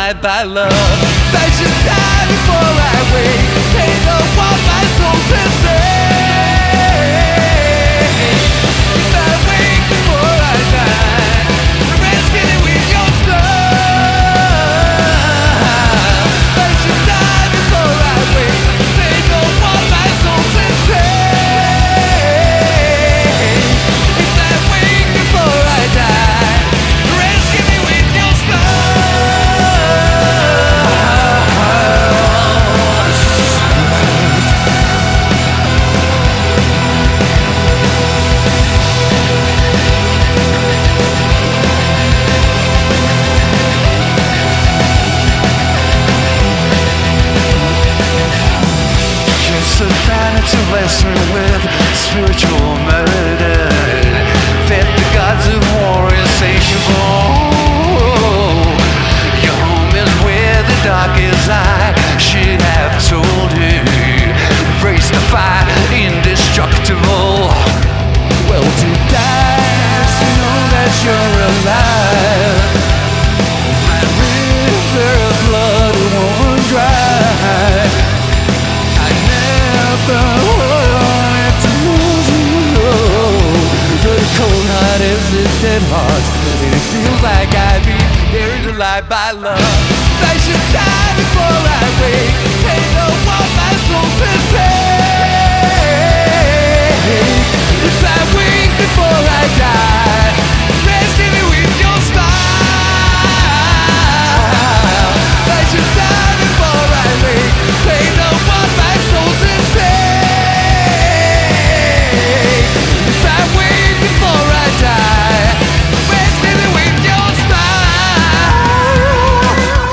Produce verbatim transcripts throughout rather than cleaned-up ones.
life by love. I should die before I wake. Ain't no want my soul to take. If I wake before I die, the rest get it with your stuff. I should die before I wake. Ain't no want my soul to take. If I wake before I die, the rest get me with your stuff. Kiss a vanity lesson with spiritual murder. Fed the gods of war insatiable. Your home is where the dark is. I should have told you. Embrace the fire, indestructible. Well, to die, so know that you're alive. My river of blood won't dry. I never wanted to lose you. The cold heart is this dead heart, and it feels like I'd be buried alive by love. I should die before I wake. Ain't no want my soul to take. If I wake before I die, rescue me with your smile. I should die before I wake. Ain't no want my soul to take. If I wake before I die, rescue me with your smile.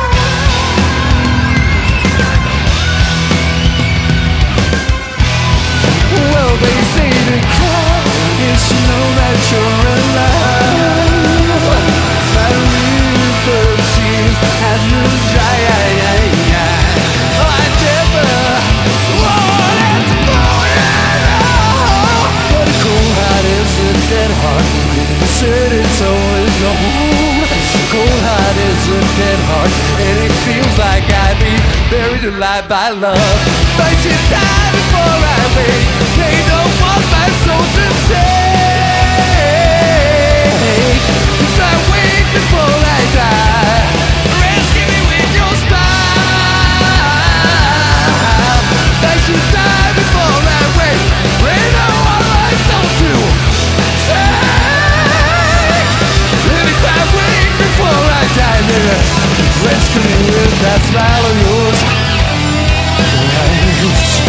Well, they say the cry is to know that you're alive. My river of tears has run dry. I never wanted to fall in love. But a cold heart is a dead heart. You said it's always no home. A cold heart is a dead heart, and it feels like I'd be buried alive by love. I should die before I wake. They don't want my soul to take. If I wake before I die, rescue me with your smile. I should die before I wake. They don't want my soul to take. And if I wake before I die, nigga, rescue me with that smile of yours.